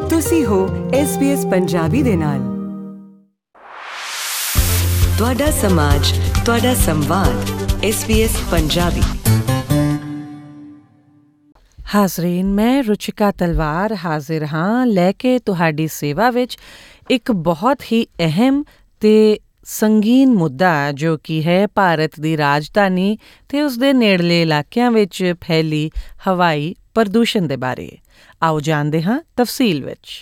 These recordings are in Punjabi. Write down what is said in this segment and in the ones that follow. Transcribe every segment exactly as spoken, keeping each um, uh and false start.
ਤੁਸੀਂ ਹੋ ਐਸ ਬੀ ਐਸ ਪੰਜਾਬੀ ਦੇ ਨਾਲ। ਤੁਹਾਡਾ ਸਮਾਜ, ਤੁਹਾਡਾ ਸੰਵਾਦ, ਐਸ ਬੀ ਐਸ ਪੰਜਾਬੀ। ਹਾਜ਼ਰੀਨ, ਮੈਂ ਰੁਚਿਕਾ ਤਲਵਾਰ ਹਾਜ਼ਰ ਹਾਂ ਲੈ ਕੇ ਤੁਹਾਡੀ ਸੇਵਾ ਵਿੱਚ ਇੱਕ ਬਹੁਤ ਹੀ ਅਹਿਮ ਤੇ ਸੰਗੀਨ ਮੁੱਦਾ, ਜੋ ਕਿ ਹੈ ਭਾਰਤ ਦੀ ਰਾਜਧਾਨੀ ਤੇ ਉਸਦੇ ਨੇੜਲੇ ਇਲਾਕਿਆਂ ਵਿੱਚ ਫੈਲੀ ਹਵਾਈ ਪ੍ਰਦੂਸ਼ਣ ਦੇ ਬਾਰੇ। ਆਓ ਜਾਣਦੇ ਹਾਂ ਤਫਸੀਲ ਵਿੱਚ।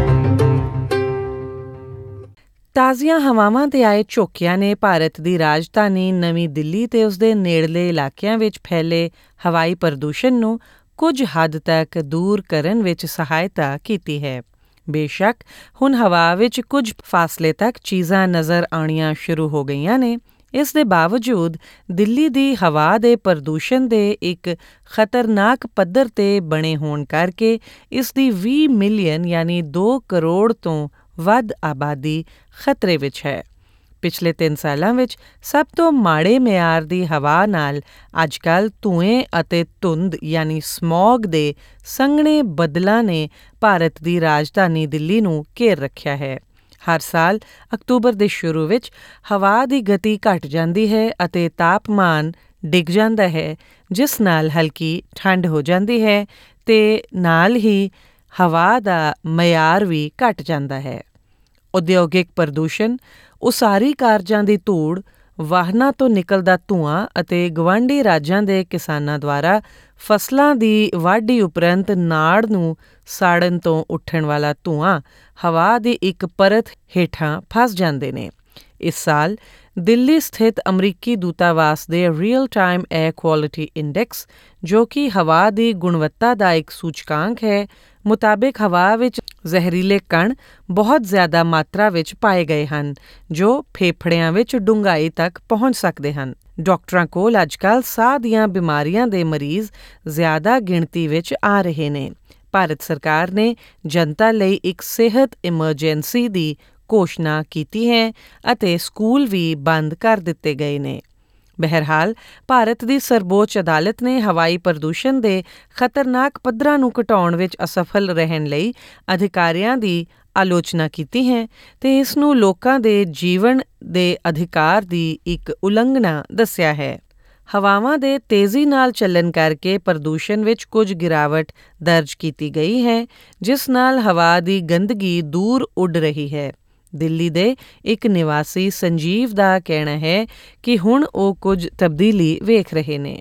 ਤਾਜ਼ੀਆਂ ਹਵਾਵਾਂ ਤੇ ਆਏ ਝੋਕਿਆਂ ਨੇ ਭਾਰਤ ਦੀ ਰਾਜਧਾਨੀ ਨਵੀਂ ਦਿੱਲੀ ਤੇ ਉਸਦੇ ਨੇੜਲੇ ਇਲਾਕਿਆਂ ਵਿੱਚ ਫੈਲੇ ਹਵਾਈ ਪ੍ਰਦੂਸ਼ਣ ਨੂੰ ਕੁਝ ਹੱਦ ਤੱਕ ਦੂਰ ਕਰਨ ਵਿੱਚ ਸਹਾਇਤਾ ਕੀਤੀ ਹੈ। ਬੇਸ਼ੱਕ ਹੁਣ ਹਵਾ ਵਿੱਚ ਕੁਝ ਫਾਸਲੇ ਤੱਕ ਚੀਜ਼ਾਂ ਨਜ਼ਰ ਆਉਣੀਆਂ ਸ਼ੁਰੂ ਹੋ ਗਈਆਂ ਨੇ, ਇਸ ਦੇ ਬਾਵਜੂਦ ਦਿੱਲੀ ਦੀ ਹਵਾ ਦੇ ਪ੍ਰਦੂਸ਼ਣ ਦੇ ਇੱਕ ਖਤਰਨਾਕ ਪੱਧਰ 'ਤੇ ਬਣੇ ਹੋਣ ਕਰਕੇ ਇਸ ਦੀ ਵੀਹ ਮਿਲੀਅਨ ਯਾਨੀ ਦੋ ਕਰੋੜ ਤੋਂ ਵੱਧ ਆਬਾਦੀ ਖਤਰੇ ਵਿੱਚ ਹੈ। ਪਿਛਲੇ ਤਿੰਨ ਸਾਲਾਂ ਵਿੱਚ ਸਭ ਤੋਂ ਮਾੜੇ ਮਿਆਰ ਦੀ ਹਵਾ ਨਾਲ ਅੱਜ ਕੱਲ੍ਹ ਧੂਏ ਅਤੇ ਧੁੰਦ ਯਾਨੀ ਸਮੌਗ ਦੇ ਸੰਘਣੇ ਬੱਦਲਾਂ ਨੇ ਭਾਰਤ ਦੀ ਰਾਜਧਾਨੀ ਦਿੱਲੀ ਨੂੰ ਘੇਰ ਰੱਖਿਆ ਹੈ। ਹਰ ਸਾਲ ਅਕਤੂਬਰ ਦੇ ਸ਼ੁਰੂ ਵਿੱਚ ਹਵਾ ਦੀ ਗਤੀ ਘਟ ਜਾਂਦੀ ਹੈ ਅਤੇ ਤਾਪਮਾਨ ਡਿੱਗ ਜਾਂਦਾ ਹੈ, ਜਿਸ ਨਾਲ ਹਲਕੀ ਠੰਡ ਹੋ ਜਾਂਦੀ ਹੈ ਤੇ ਨਾਲ ਹੀ ਹਵਾ ਦਾ ਮਿਆਰ ਵੀ ਘਟ ਜਾਂਦਾ ਹੈ। ਉਦਯੋਗਿਕ ਪ੍ਰਦੂਸ਼ਣ, ਉਸਾਰੀ ਕਾਰਜਾਂ ਦੀ ਧੂੜ, ਵਾਹਨਾਂ ਤੋਂ ਨਿਕਲਦਾ ਧੂੰਆਂ ਅਤੇ ਗਵਾਂਢੀ ਰਾਜਾਂ ਦੇ ਕਿਸਾਨਾਂ ਦੁਆਰਾ ਫਸਲਾਂ ਦੀ ਵਾਢੀ ਉਪਰੰਤ ਨਾੜ ਨੂੰ ਸਾੜਨ ਤੋਂ ਉੱਠਣ ਵਾਲਾ ਧੂੰਆਂ ਹਵਾ ਦੀ ਇੱਕ ਪਰਤ ਹੇਠਾਂ ਫਸ ਜਾਂਦੇ ਨੇ। ਇਸ ਸਾਲ ਦਿੱਲੀ ਸਥਿਤ ਅਮਰੀਕੀ ਦੂਤਾਵਾਸ ਦੇ real time air quality index, ਜੋ ਕਿ ਹਵਾ ਦੀ ਗੁਣਵੱਤਾ ਦਾ ਇੱਕ ਸੂਚਕਾਂਕ ਹੈ, ਮੁਤਾਬਿਕ ਹਵਾ ਵਿੱਚ ਜ਼ਹਿਰੀਲੇ ਕਣ ਬਹੁਤ ਜ਼ਿਆਦਾ ਮਾਤਰਾ ਵਿੱਚ ਪਾਏ ਗਏ ਹਨ, ਜੋ ਫੇਫੜਿਆਂ ਵਿੱਚ ਡੂੰਘਾਈ ਤੱਕ ਪਹੁੰਚ ਸਕਦੇ ਹਨ। ਡਾਕਟਰਾਂ ਕੋਲ ਅੱਜ ਕੱਲ੍ਹ ਸਾਹ ਦੀਆਂ ਬਿਮਾਰੀਆਂ ਦੇ ਮਰੀਜ਼ ਜ਼ਿਆਦਾ ਗਿਣਤੀ ਵਿੱਚ ਆ ਰਹੇ ਨੇ। ਭਾਰਤ ਸਰਕਾਰ ਨੇ ਜਨਤਾ ਲਈ ਇੱਕ ਸਿਹਤ ਐਮਰਜੈਂਸੀ ਦੀ ਘੋਸ਼ਣਾ ਕੀਤੀ ਹੈ ਅਤੇ ਸਕੂਲ ਵੀ ਬੰਦ ਕਰ ਦਿੱਤੇ ਗਏ ਨੇ। ਬਹਰਹਾਲ, ਭਾਰਤ ਦੀ ਸਰਵਉੱਚ ਅਦਾਲਤ ਨੇ ਹਵਾਈ ਪ੍ਰਦੂਸ਼ਣ ਦੇ ਖਤਰਨਾਕ ਪੱਧਰਾਂ ਨੂੰ ਘਟਾਉਣ ਵਿੱਚ ਅਸਫਲ ਰਹਿਣ ਲਈ ਅਧਿਕਾਰੀਆਂ ਦੀ ਆਲੋਚਨਾ ਕੀਤੀ ਹੈ ਤੇ ਇਸ ਨੂੰ ਲੋਕਾਂ ਦੇ ਜੀਵਨ ਦੇ ਅਧਿਕਾਰ ਦੀ ਇੱਕ ਉਲੰਘਣਾ ਦੱਸਿਆ ਹੈ। ਹਵਾਵਾਂ ਦੇ ਤੇਜ਼ੀ ਨਾਲ ਚੱਲਣ ਕਰਕੇ ਪ੍ਰਦੂਸ਼ਣ ਵਿੱਚ ਕੁਝ ਗਿਰਾਵਟ ਦਰਜ ਕੀਤੀ ਗਈ ਹੈ, ਜਿਸ ਨਾਲ ਹਵਾ ਦੀ ਗੰਦਗੀ ਦੂਰ ਉੱਡ ਰਹੀ ਹੈ। ਦਿੱਲੀ ਦੇ ਇੱਕ ਨਿਵਾਸੀ ਸੰਜੀਵ ਦਾ ਕਹਿਣਾ ਹੈ ਕਿ ਹੁਣ ਉਹ ਕੁਝ ਤਬਦੀਲੀ ਵੇਖ ਰਹੇ ਨੇ।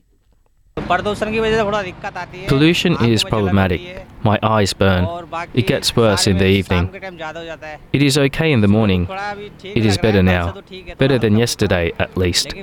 Pollution is problematic. My eyes burn. It gets worse in the evening. It is okay in the morning. It is better now. Better than yesterday at least.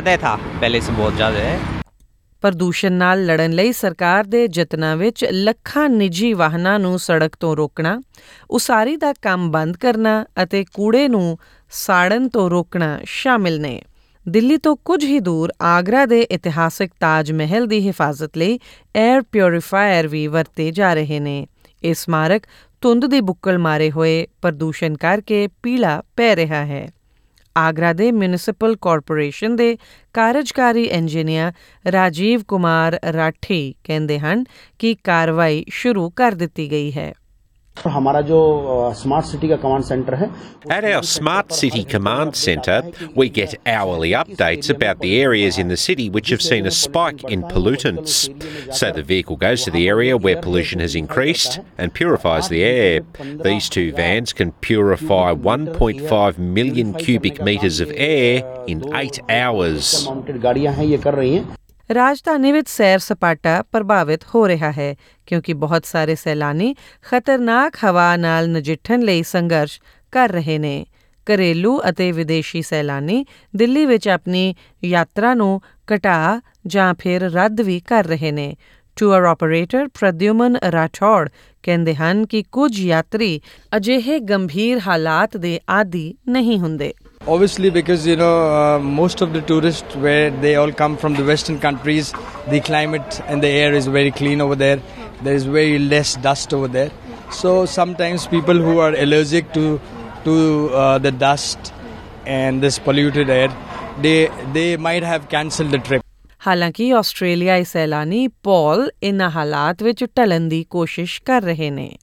ਪ੍ਰਦੂਸ਼ਣ ਨਾਲ ਲੜਨ ਲਈ ਸਰਕਾਰ ਦੇ ਯਤਨਾਂ ਵਿੱਚ ਲੱਖਾਂ ਨਿੱਜੀ ਵਾਹਨਾਂ ਨੂੰ ਸੜਕ ਤੋਂ ਰੋਕਣਾ, ਉਸਾਰੀ ਦਾ ਕੰਮ ਬੰਦ ਕਰਨਾ ਅਤੇ ਕੂੜੇ ਨੂੰ ਸਾੜਨ ਤੋਂ ਰੋਕਣਾ ਸ਼ਾਮਿਲ ਨੇ। ਦਿੱਲੀ ਤੋਂ ਕੁਝ ਹੀ ਦੂਰ ਆਗਰਾ ਦੇ ਇਤਿਹਾਸਕ ਤਾਜ ਮਹਿਲ ਦੀ ਹਿਫਾਜ਼ਤ ਲਈ ਏਅਰ ਪਿਉਰੀਫਾਇਰ ਵੀ ਵਰਤੇ ਜਾ ਰਹੇ ਨੇ। ਇਹ ਸਮਾਰਕ ਧੁੰਦ ਦੀ ਬੁੱਕਲ ਮਾਰੇ ਹੋਏ ਪ੍ਰਦੂਸ਼ਣ ਕਰਕੇ ਪੀਲਾ ਪੈ ਰਿਹਾ ਹੈ। ਆਗਰਾ ਦੇ ਮਿਊਨਿਸਪਲ ਕਾਰਪੋਰੇਸ਼ਨ ਦੇ ਕਾਰਜਕਾਰੀ ਇੰਜੀਨੀਅਰ ਰਾਜੀਵ ਕੁਮਾਰ ਰਾਠੀ ਕਹਿੰਦੇ ਹਨ ਕਿ ਕਾਰਵਾਈ ਸ਼ੁਰੂ ਕਰ ਦਿੱਤੀ ਗਈ ਹੈ। हमारा जो स्मार्ट सिटी का कमांड सेंटर है, At our Smart City Command Centre, we get hourly updates about the areas in the city which have seen a spike in pollutants. So the vehicle goes to the area where pollution has increased and purifies the air. These two vans can purify one point five million cubic metres of air in eight hours. गाड़ियां हैं ये कर रही हैं। ਰਾਜਧਾਨੀ ਵਿੱਚ ਸੈਰ ਸਪਾਟਾ ਪ੍ਰਭਾਵਿਤ ਹੋ ਰਿਹਾ ਹੈ ਕਿਉਂਕਿ ਬਹੁਤ ਸਾਰੇ ਸੈਲਾਨੀ ਖਤਰਨਾਕ ਹਵਾ ਨਾਲ ਨਜਿੱਠਣ ਲਈ ਸੰਘਰਸ਼ ਕਰ ਰਹੇ ਨੇ। ਘਰੇਲੂ ਅਤੇ ਵਿਦੇਸ਼ੀ ਸੈਲਾਨੀ ਦਿੱਲੀ ਵਿੱਚ ਆਪਣੀ ਯਾਤਰਾ ਨੂੰ ਘਟਾ ਜਾਂ ਫਿਰ ਰੱਦ ਵੀ ਕਰ ਰਹੇ ਨੇ। ਟੂਰ ਆਪਰੇਟਰ ਪ੍ਰਦਿਉਮਨ ਰਾਠੌੜ ਕਹਿੰਦੇ ਹਨ ਕਿ ਕੁਝ ਯਾਤਰੀ ਅਜਿਹੇ ਗੰਭੀਰ ਹਾਲਾਤ ਦੇ ਆਦੀ ਨਹੀਂ ਹੁੰਦੇ। Obviously, because you know uh, most of the tourists, where they all come from the Western countries, the climate and the air is very clean over there. There is very less dust over there. So sometimes people who are allergic to to uh, the dust and this polluted air, they they might have cancelled the trip. ਹਾਲਾਂਕਿ ਆਸਟ੍ਰੇਲੀਆਈ ਸੈਲਾਨੀ ਪੌਲ ਇਨ੍ਹਾਂ ਹਾਲਾਤ ਵਿੱਚ ਢਲਣ ਦੀ ਕੋਸ਼ਿਸ਼ ਕਰ ਰਹੇ ਨੇ।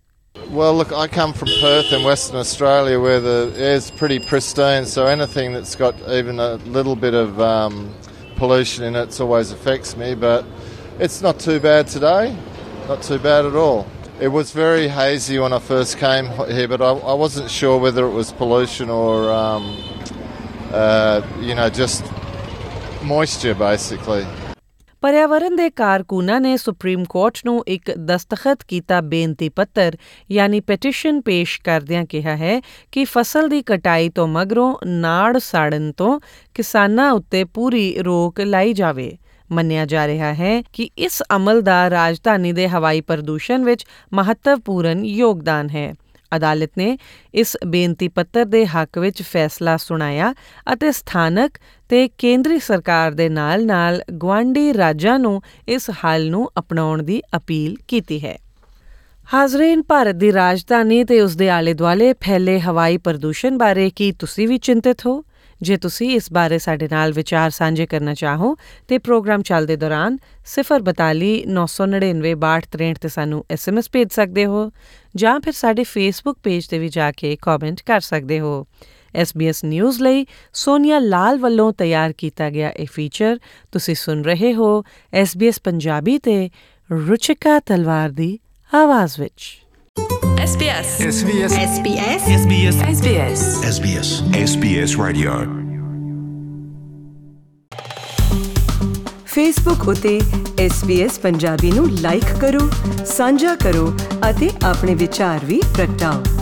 Well, look, I come from Perth in Western Australia where the air's pretty pristine, so anything that's got even a little bit of um, pollution in it always affects me, but it's not too bad today, not too bad at all. It was very hazy when I first came here, but I, I wasn't sure whether it was pollution or, um, uh, you know, just moisture basically. ਪਰਿਆਵਰਨ ਦੇ ਕਾਰਕੁਨਾਂ ਨੇ ਸੁਪਰੀਮ ਕੋਰਟ ਨੂੰ ਇੱਕ ਦਸਤਖਤ ਕੀਤਾ ਬੇਨਤੀ ਪੱਤਰ ਯਾਨੀ ਪੈਟੀਸ਼ਨ ਪੇਸ਼ ਕਰਦਿਆਂ ਕਿਹਾ ਹੈ ਕਿ ਫਸਲ ਦੀ ਕਟਾਈ ਤੋਂ ਮਗਰੋਂ ਨਾੜ ਸਾੜਨ ਤੋਂ ਕਿਸਾਨਾਂ ਉੱਤੇ ਪੂਰੀ ਰੋਕ ਲਾਈ ਜਾਵੇ। ਮੰਨਿਆ ਜਾ ਰਿਹਾ ਹੈ ਕਿ ਇਸ ਅਮਲ ਦਾ ਰਾਜਧਾਨੀ ਦੇ ਹਵਾਈ ਪ੍ਰਦੂਸ਼ਣ ਵਿੱਚ ਮਹੱਤਵਪੂਰਨ ਯੋਗਦਾਨ ਹੈ। ਅਦਾਲਤ ਨੇ ਇਸ ਬੇਨਤੀ ਪੱਤਰ ਦੇ ਹੱਕ ਵਿੱਚ ਫੈਸਲਾ ਸੁਣਾਇਆ ਅਤੇ ਸਥਾਨਕ ਤੇ ਕੇਂਦਰੀ ਸਰਕਾਰ ਦੇ ਨਾਲ ਨਾਲ ਗੁਆਂਢੀ ਰਾਜਾਂ ਨੂੰ ਇਸ ਹੱਲ ਨੂੰ ਅਪਣਾਉਣ ਦੀ ਅਪੀਲ ਕੀਤੀ ਹੈ। ਹਾਜ਼ਰੀਨ, ਭਾਰਤ ਦੀ ਰਾਜਧਾਨੀ ਤੇ ਉਸ ਦੇ ਆਲੇ ਦੁਆਲੇ ਫੈਲੇ ਹਵਾਈ ਪ੍ਰਦੂਸ਼ਣ ਬਾਰੇ ਕੀ ਤੁਸੀਂ ਵੀ ਚਿੰਤਿਤ ਹੋ? ਜੇ ਤੁਸੀਂ ਇਸ ਬਾਰੇ ਸਾਡੇ ਨਾਲ ਵਿਚਾਰ ਸਾਂਝੇ ਕਰਨਾ ਚਾਹੋ ਤੇ ਪ੍ਰੋਗਰਾਮ ਚੱਲਦੇ ਦੌਰਾਨ ਸਿਫਰ ਬਤਾਲੀ ਨੌ ਸੌ ਨੜਿਨਵੇਂ ਬਾਹਠ ਤਰੇਂਹਠ ਤੇ ਸਾਨੂੰ ਐਸ ਐਮ ਐਸ ਭੇਜ ਸਕਦੇ ਹੋ ਜਾਂ ਫਿਰ ਸਾਡੇ ਫੇਸਬੁੱਕ ਪੇਜ ਤੇ ਵੀ ਜਾ ਕੇ ਕਮੈਂਟ ਕਰ ਸਕਦੇ ਹੋ। ਐਸ ਬੀ ਐਸ ਨਿਊਜ਼ ਲਈ ਸੋਨੀਆ ਲਾਲ ਵੱਲੋਂ ਤਿਆਰ ਕੀਤਾ ਗਿਆ ਇਹ ਫੀਚਰ ਤੁਸੀਂ ਸੁਣ ਰਹੇ ਹੋ ਐਸ ਬੀ ਐਸ ਪੰਜਾਬੀ ਤੇ ਰੁਚਿਕਾ ਤਲਵਾਰ ਦੀ ਆਵਾਜ਼ ਵਿੱਚ। S B S S B S S B S S B S S B S S B S S B S Radio Facebook ਉਤੇ S B S ਪੰਜਾਬੀ ਨੂੰ ਲਾਈਕ ਕਰੋ, ਸਾਂਝਾ ਕਰੋ ਅਤੇ ਆਪਣੇ ਵਿਚਾਰ ਵੀ ਪ੍ਰਗਟਾਓ।